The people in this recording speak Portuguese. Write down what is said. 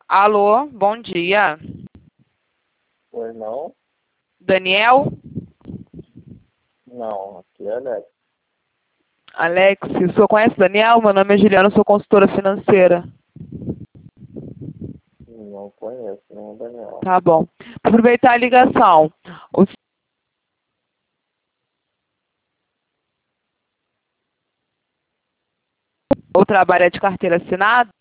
Alô, bom dia. Pois não? Daniel? Não, aqui é Alex. Alex, o senhor conhece Daniel? Meu nome é Juliana, sou consultora financeira. Não conheço, não, Daniel. Tá bom. Vou aproveitar a ligação. O trabalho é de carteira assinada?